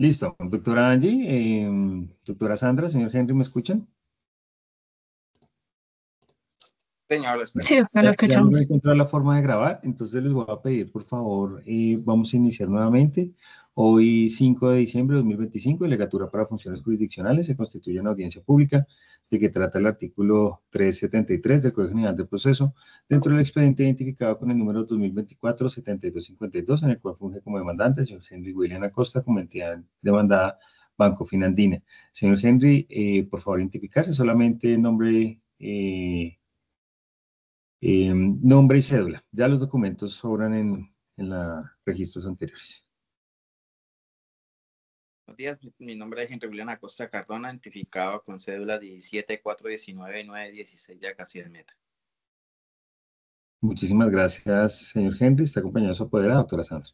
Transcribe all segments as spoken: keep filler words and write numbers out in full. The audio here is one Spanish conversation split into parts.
Listo. Doctora Angie, eh, doctora Sandra, señor Henry, ¿me escuchan? Señor, lo Bueno, escucho. Sí, doctor, lo ya, ya logré escuchamos. encontrar la forma de grabar, entonces les voy a pedir, por favor, eh, vamos a iniciar nuevamente. Hoy, cinco de diciembre de dos mil veinticinco, Delegatura para Funciones Jurisdiccionales se constituye en audiencia pública, de que trata el artículo trescientos setenta y tres del Código General del Proceso, dentro del expediente identificado con el número dos mil veinticuatro setenta y dos cincuenta y dos, en el cual funge como demandante el señor Henry William Acosta, como entidad demandada Banco Finandina. Señor Henry, eh, por favor, identificarse solamente nombre. Eh, eh, nombre y cédula. Ya los documentos sobran en, en los registros anteriores. Buenos días, mi mi nombre es Henry William Acosta Cardona, identificado con cédula diecisiete cuatro diecinueve nueve dieciséis de acá de Meta. Muchísimas gracias, señor Henry. Está acompañado de su apoderada, doctora Sandra.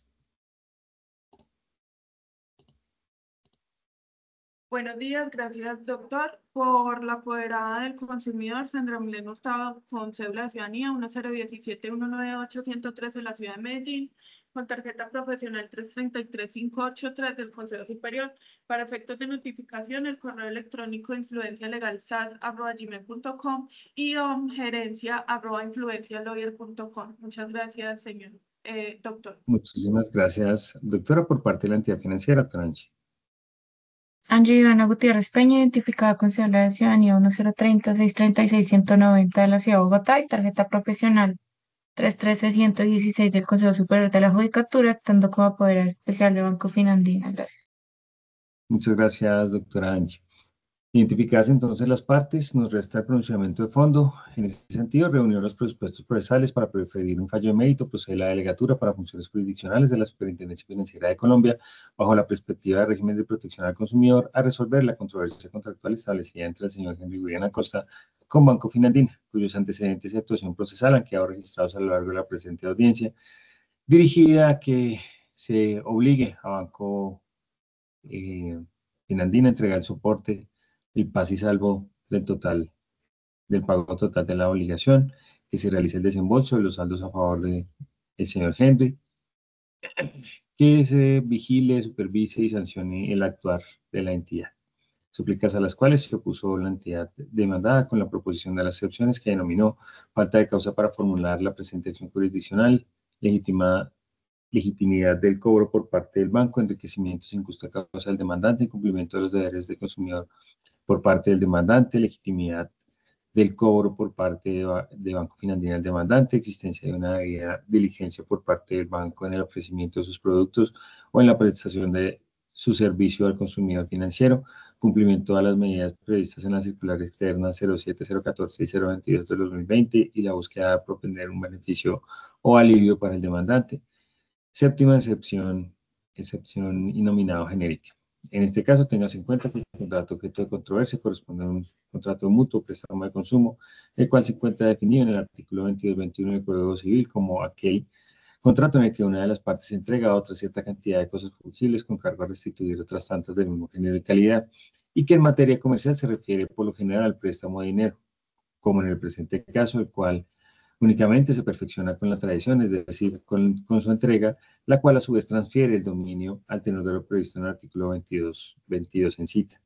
Buenos días, gracias doctor. Por la apoderada del consumidor, Sandra Milena Hurtado, con cédula de ciudadanía uno cero uno siete uno nueve ocho uno cero tres de la ciudad de Medellín, con tarjeta profesional tres tres tres cinco ocho tres del Consejo Superior. Para efectos de notificación, el correo electrónico influencia legal sas arroba gmail punto com y um, gerencia arroba influencialawyer punto com. Muchas gracias, señor eh, doctor. Muchísimas gracias, doctora, por parte de la entidad financiera, doctora Angie. Angie Ivana Gutiérrez Peña, identificada con cédula de ciudadanía uno cero tres cero seis tres seis uno cero nueve cero de la ciudad de Bogotá y tarjeta profesional tres tres uno uno uno seis del Consejo Superior de la Judicatura, actuando como apoderada especial de Banco Finandina. Gracias. Muchas gracias, doctora Angie. Identificadas entonces las partes, nos resta el pronunciamiento de fondo. En ese sentido, reunió los presupuestos procesales para preferir un fallo de mérito, procede la delegatura para funciones jurisdiccionales de la Superintendencia Financiera de Colombia, bajo la perspectiva del régimen de protección al consumidor, a resolver la controversia contractual establecida entre el señor Henry William Acosta con Banco Finandina, cuyos antecedentes y actuación procesal han quedado registrados a lo largo de la presente audiencia, dirigida a que se obligue a Banco eh, Finandina a entregar el soporte, el paz y salvo del total, del pago total de la obligación, que se realice el desembolso de los saldos a favor del señor Henry, que se vigile, supervise y sancione el actuar de la entidad. Súplicas a las cuales se opuso la entidad demandada con la proposición de las excepciones que denominó falta de causa para formular la presente acción jurisdiccional, legitima, legitimidad del cobro por parte del banco, enriquecimiento sin justa causa del demandante, incumplimiento de los deberes del consumidor por parte del demandante, legitimidad del cobro por parte de, de Banco Financiero del demandante, existencia de una debida diligencia por parte del banco en el ofrecimiento de sus productos o en la prestación de su servicio al consumidor financiero, cumplimiento de las medidas previstas en la circular externa cero siete cero catorce y cero veintidós de dos mil veinte y la búsqueda de propender un beneficio o alivio para el demandante. Séptima excepción, excepción inominado genérica. En este caso, tengas en cuenta que el contrato objeto de controversia corresponde a un contrato mutuo, préstamo de consumo, el cual se encuentra definido en el artículo veintidós veintiuno del Código Civil como aquel contrato en el que una de las partes entrega a otra cierta cantidad de cosas fungibles con cargo a restituir otras tantas del mismo género y calidad, y que en materia comercial se refiere por lo general al préstamo de dinero, como en el presente caso, el cual únicamente se perfecciona con la tradición, es decir, con, con su entrega, la cual a su vez transfiere el dominio al tenor de lo previsto en el artículo veintidós, veintidós en cita.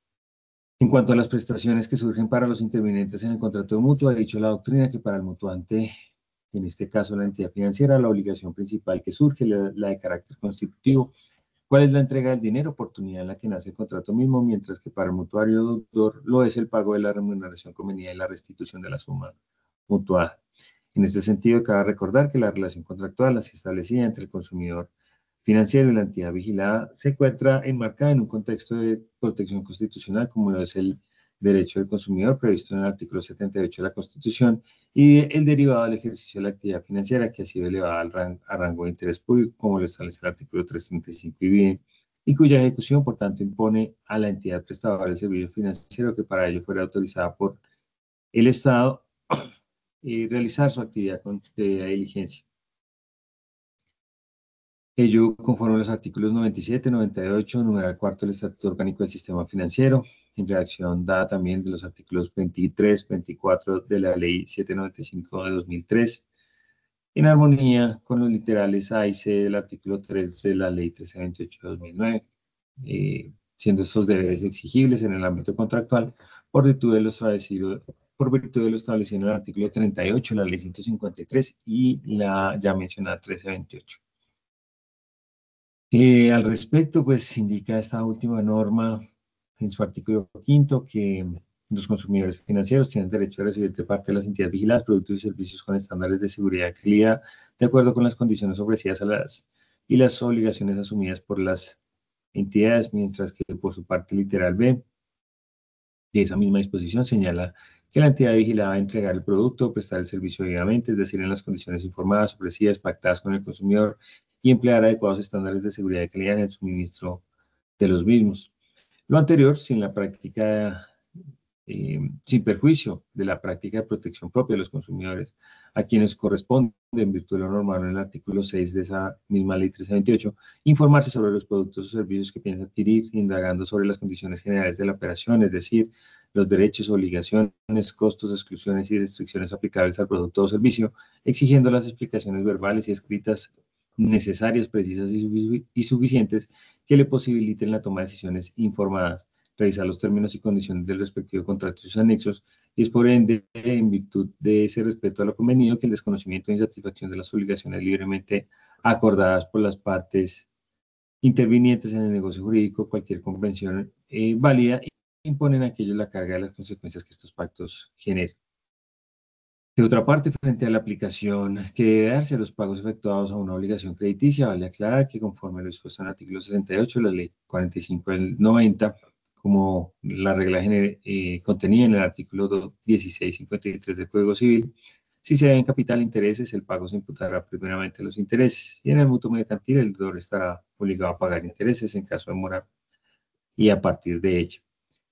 En cuanto a las prestaciones que surgen para los intervinientes en el contrato mutuo, ha dicho la doctrina que para el mutuante, en este caso la entidad financiera, la obligación principal que surge, la, la de carácter constitutivo, ¿cuál es la entrega del dinero? Oportunidad en la que nace el contrato mismo, mientras que para el mutuario deudor lo es el pago de la remuneración convenida y la restitución de la suma mutuada. En este sentido, cabe recordar que la relación contractual así establecida entre el consumidor financiero y la entidad vigilada se encuentra enmarcada en un contexto de protección constitucional como lo es el derecho del consumidor previsto en el artículo setenta y ocho de la Constitución y el derivado del ejercicio de la actividad financiera que ha sido elevada al rango, a rango de interés público como lo establece el artículo trescientos treinta y cinco y bien y cuya ejecución por tanto impone a la entidad prestadora del servicio financiero que para ello fuera autorizada por el Estado y realizar su actividad de diligencia. Ello conforme a los artículos noventa y siete, noventa y ocho, numeral cuarto del Estatuto Orgánico del Sistema Financiero, en redacción dada también de los artículos veintitrés, veinticuatro de la Ley setecientos noventa y cinco de dos mil tres, en armonía con los literales A y C del artículo tres de la Ley trece veintiocho de dos mil nueve, eh, siendo estos deberes exigibles en el ámbito contractual por virtud de lo establecido, por virtud de lo establecido en el artículo treinta y ocho, la ley ciento cincuenta y tres y la ya mencionada trece veintiocho. Eh, al respecto, pues indica esta última norma en su artículo quinto que los consumidores financieros tienen derecho a recibir de parte de las entidades vigiladas productos y servicios con estándares de seguridad y calidad de acuerdo con las condiciones ofrecidas a las y las obligaciones asumidas por las entidades, mientras que por su parte literal B de esa misma disposición señala que la entidad vigilada va a entregar el producto o prestar el servicio debidamente, es decir, en las condiciones informadas, ofrecidas, pactadas con el consumidor y emplear adecuados estándares de seguridad y calidad en el suministro de los mismos. Lo anterior, sin la práctica eh, sin perjuicio de la práctica de protección propia de los consumidores, a quienes corresponde, en virtud de lo normado en el artículo seis de esa misma ley trece veintiocho, informarse sobre los productos o servicios que piensa adquirir, indagando sobre las condiciones generales de la operación, es decir, los derechos, obligaciones, costos, exclusiones y restricciones aplicables al producto o servicio, exigiendo las explicaciones verbales y escritas necesarias, precisas y, y suficientes que le posibiliten la toma de decisiones informadas, revisar los términos y condiciones del respectivo contrato y sus anexos, y es por ende, en virtud de ese respeto a lo convenido, que el desconocimiento e insatisfacción de las obligaciones libremente acordadas por las partes intervinientes en el negocio jurídico, cualquier convención eh, válida, imponen a aquellos la carga de las consecuencias que estos pactos generen. De otra parte, frente a la aplicación que debe darse a los pagos efectuados a una obligación crediticia, vale aclarar que conforme lo dispuesto en el artículo sesenta y ocho de la ley cuarenta y cinco del noventa, como la regla eh, contenida en el artículo dieciséis cincuenta y tres del Código Civil, si se deben capital intereses, el pago se imputará primeramente a los intereses y en el mutuo mercantil el deudor estará obligado a pagar intereses en caso de mora y a partir de ello.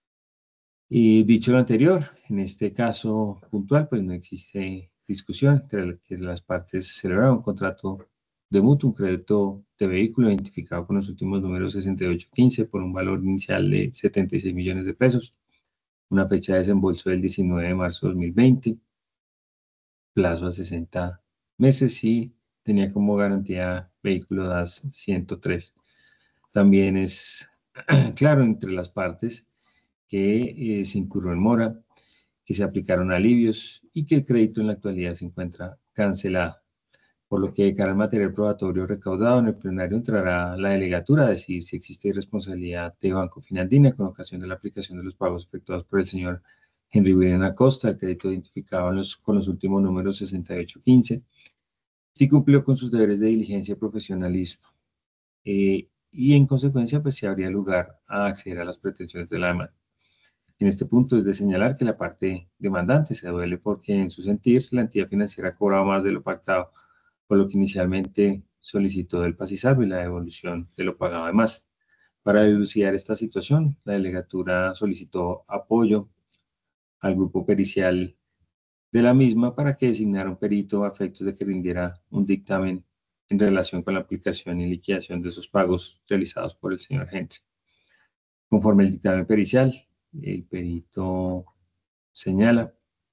Y dicho lo anterior, en este caso puntual, pues no existe discusión entre que las partes celebraron un contrato de mutuo, un crédito de vehículo identificado con los últimos números sesenta y ocho quince por un valor inicial de setenta y seis millones de pesos, una fecha de desembolso del diecinueve de marzo de dos mil veinte, plazo a sesenta meses y tenía como garantía vehículo D A S ciento tres. También es claro entre las partes que eh, se incurrió en mora, que se aplicaron alivios y que el crédito en la actualidad se encuentra cancelado. Por lo que de cara al material probatorio recaudado en el plenario entrará la delegatura a decir si existe responsabilidad de Banco Finandina con ocasión de la aplicación de los pagos efectuados por el señor Henry William Acosta, el crédito identificado en los, con los últimos números sesenta y ocho quince, si cumplió con sus deberes de diligencia y profesionalismo. Eh, y en consecuencia, pues se habría lugar a acceder a las pretensiones de la demanda. En este punto es de señalar que la parte demandante se duele porque, en su sentir, la entidad financiera ha cobrado más de lo pactado, por lo que inicialmente solicitó del paz y salvo y la devolución de lo pagado de más. Para dilucidar esta situación, la delegatura solicitó apoyo al grupo pericial de la misma para que designara un perito a efectos de que rindiera un dictamen en relación con la aplicación y liquidación de esos pagos realizados por el señor Henry. Conforme el dictamen pericial, el perito señala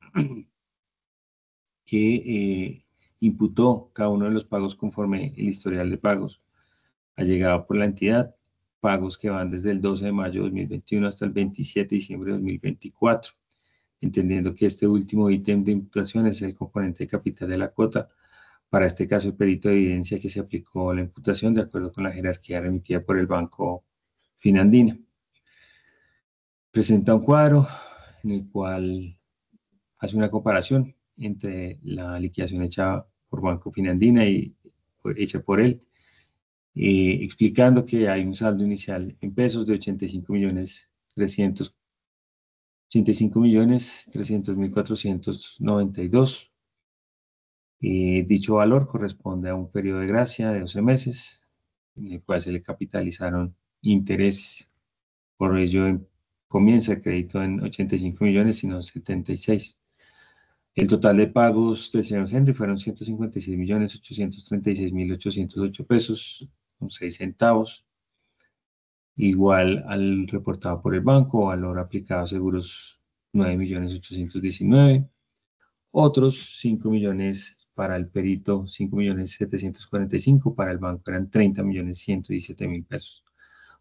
que eh, imputó cada uno de los pagos conforme el historial de pagos allegado por la entidad, pagos que van desde el doce de mayo de dos mil veintiuno hasta el veintisiete de diciembre de dos mil veinticuatro, entendiendo que este último ítem de imputación es el componente de capital de la cuota. Para este caso, el perito evidencia que se aplicó la imputación de acuerdo con la jerarquía remitida por el Banco Finandina. Presenta un cuadro en el cual hace una comparación entre la liquidación hecha por Banco Finandina y hecha por él, eh, explicando que hay un saldo inicial en pesos de ochenta y cinco millones trescientos mil cuatrocientos noventa y dos. Eh, dicho valor corresponde a un periodo de gracia de doce meses, en el cual se le capitalizaron intereses. Por ello, comienza el crédito en ochenta y cinco millones, sino setenta y seis. El total de pagos del señor Henry fueron ciento cincuenta y seis millones ochocientos treinta y seis mil ochocientos ocho pesos con seis centavos, igual al reportado por el banco, valor aplicado a seguros nueve millones ochocientos diecinueve, otros cinco millones para el perito, cinco millones setecientos cuarenta y cinco, para el banco eran treinta millones ciento diecisiete mil pesos.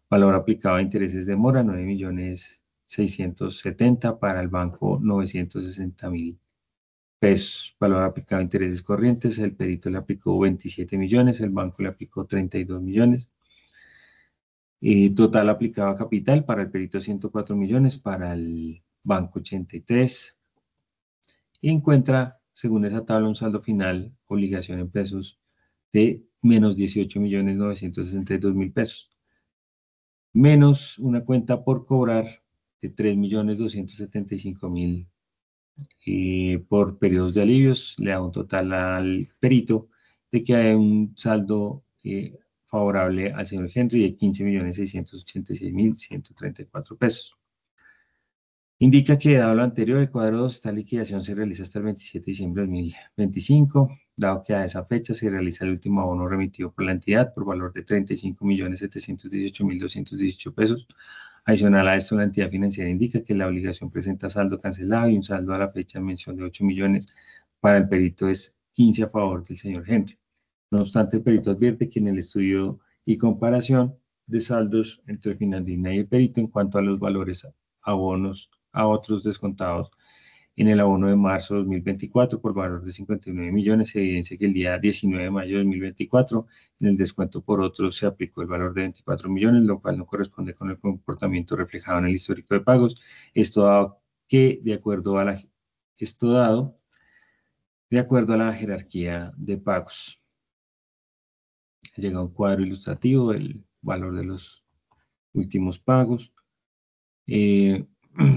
Valor aplicado a intereses de mora, nueve millones seiscientos setenta, para el banco novecientos sesenta mil pesos. Valor aplicado a intereses corrientes, el perito le aplicó veintisiete millones, el banco le aplicó treinta y dos millones. Eh, total aplicado a capital, para el perito ciento cuatro millones, para el banco ochenta y tres. Y encuentra, según esa tabla, un saldo final, obligación en pesos, de menos dieciocho millones novecientos sesenta y dos mil pesos, menos una cuenta por cobrar de tres millones doscientos setenta y cinco mil eh, por periodos de alivios, le da un total al perito de que hay un saldo eh, favorable al señor Henry de quince millones seiscientos ochenta y seis mil ciento treinta y cuatro pesos. Indica que, dado lo anterior, el cuadro dos, esta liquidación se realiza hasta el veintisiete de diciembre de dos mil veinticinco, dado que a esa fecha se realiza el último abono remitido por la entidad por valor de treinta y cinco millones setecientos dieciocho mil doscientos dieciocho pesos. Adicional a esto, la entidad financiera indica que la obligación presenta saldo cancelado y un saldo a la fecha en mención de ocho millones. Para el perito es quince a favor del señor Henry. No obstante, el perito advierte que en el estudio y comparación de saldos entre Finandina y el perito en cuanto a los valores abonos a otros descontados en el abono de marzo de dos mil veinticuatro por valor de cincuenta y nueve millones, se evidencia que el día diecinueve de mayo de dos mil veinticuatro en el descuento por otros se aplicó el valor de veinticuatro millones, lo cual no corresponde con el comportamiento reflejado en el histórico de pagos. Esto dado que, de acuerdo a la, esto dado, de acuerdo a la jerarquía de pagos. Llega un cuadro ilustrativo del valor de los últimos pagos. Eh,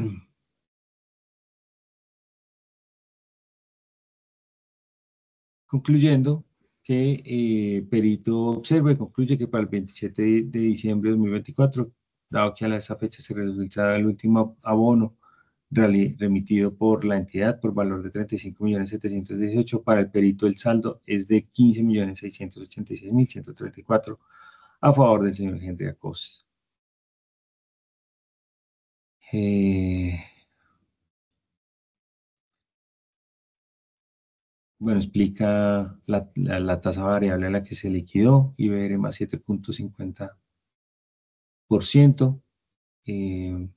concluyendo que eh, perito observa y concluye que para el veintisiete de diciembre de dos mil veinticuatro, dado que a esa fecha se realizaba el último abono remitido por la entidad por valor de treinta y cinco millones setecientos dieciocho, para el perito el saldo es de quince millones seiscientos ochenta y seis mil ciento treinta y cuatro a favor del señor Henry Acosta. Eh, bueno, explica la, la, la tasa variable a la que se liquidó, I B R más siete punto cincuenta por ciento. Eh,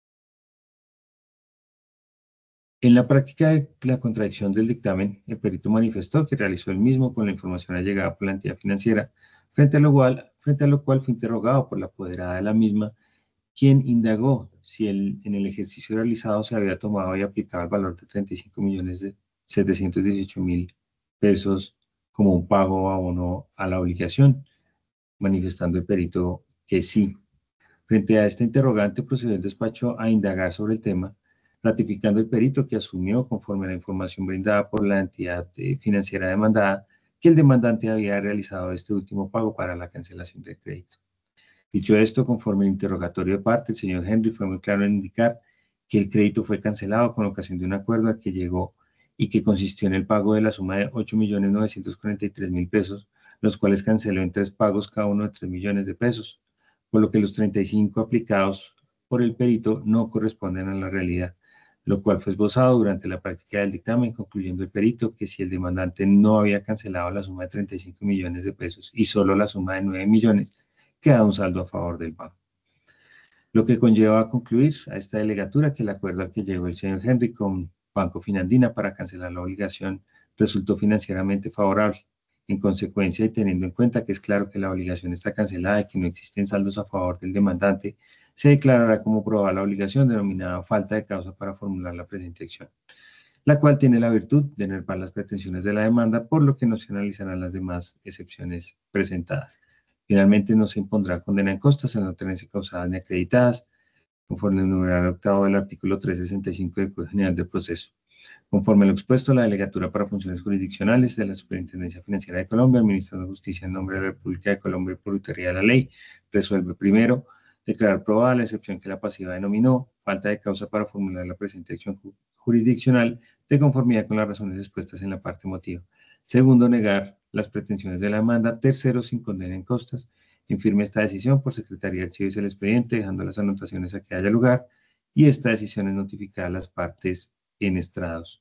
en la práctica de la contradicción del dictamen, el perito manifestó que realizó el mismo con la información allegada por la entidad financiera, frente a lo cual, frente a lo cual fue interrogado por la apoderada de la misma, quien indagó si el, en el ejercicio realizado se había tomado y aplicado el valor de treinta y cinco millones de setecientos dieciocho mil pesos como un pago o abono a la obligación, manifestando el perito que sí. Frente a esta interrogante, procedió el despacho a indagar sobre el tema, ratificando el perito que asumió, conforme a la información brindada por la entidad eh, financiera demandada, que el demandante había realizado este último pago para la cancelación del crédito. Dicho esto, conforme al interrogatorio de parte, el señor Henry fue muy claro en indicar que el crédito fue cancelado con ocasión de un acuerdo al que llegó y que consistió en el pago de la suma de ocho millones novecientos cuarenta y tres mil pesos, los cuales canceló en tres pagos cada uno de tres millones de pesos, por lo que los treinta y cinco aplicados por el perito no corresponden a la realidad, lo cual fue esbozado durante la práctica del dictamen, concluyendo el perito que si el demandante no había cancelado la suma de treinta y cinco millones de pesos y solo la suma de nueve millones, queda un saldo a favor del banco. Lo que conlleva a concluir a esta delegatura que el acuerdo al que llegó el señor Henry con Banco Finandina para cancelar la obligación resultó financieramente favorable. En consecuencia, y teniendo en cuenta que es claro que la obligación está cancelada y que no existen saldos a favor del demandante, se declarará como probada la obligación denominada falta de causa para formular la presente acción, la cual tiene la virtud de enervar las pretensiones de la demanda, por lo que no se analizarán las demás excepciones presentadas. Finalmente, no se impondrá condena en costas al no tenerse causadas ni acreditadas, conforme al numeral octavo del artículo trescientos sesenta y cinco del Código General del Proceso. Conforme a lo expuesto, la Delegatura para Funciones Jurisdiccionales de la Superintendencia Financiera de Colombia, administrando justicia en nombre de la República de Colombia y por autoridad de la ley, resuelve primero declarar probada la excepción que la pasiva denominó falta de causa para formular la presente acción jurisdiccional de conformidad con las razones expuestas en la parte motiva. Segundo, negar las pretensiones de la demanda. Tercero, sin condena en costas. Infirme esta decisión por Secretaría de Archivos del expediente, dejando las anotaciones a que haya lugar, y esta decisión es notificada a las partes en estrados.